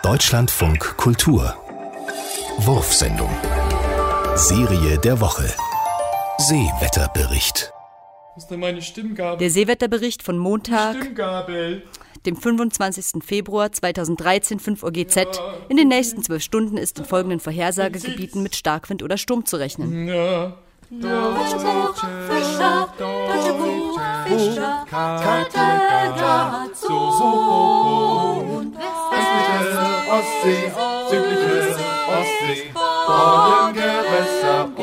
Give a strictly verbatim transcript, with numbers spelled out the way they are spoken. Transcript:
Deutschlandfunk Kultur Wurfsendung Serie der Woche Seewetterbericht. Was ist denn meine Stimmgabel? Der Seewetterbericht von Montag, Stimmgabel. dem fünfundzwanzigsten Februar zweitausenddreizehn, fünf Uhr G Z. In den nächsten zwölf Stunden ist in folgenden Vorhersagegebieten mit Starkwind oder Sturm zu rechnen. Ja. Deutsche Buchfischer, Deutsche Buchfischer, Kattegat, Sohn, Westliche Ostsee, südliche Ostsee, Bodengewässer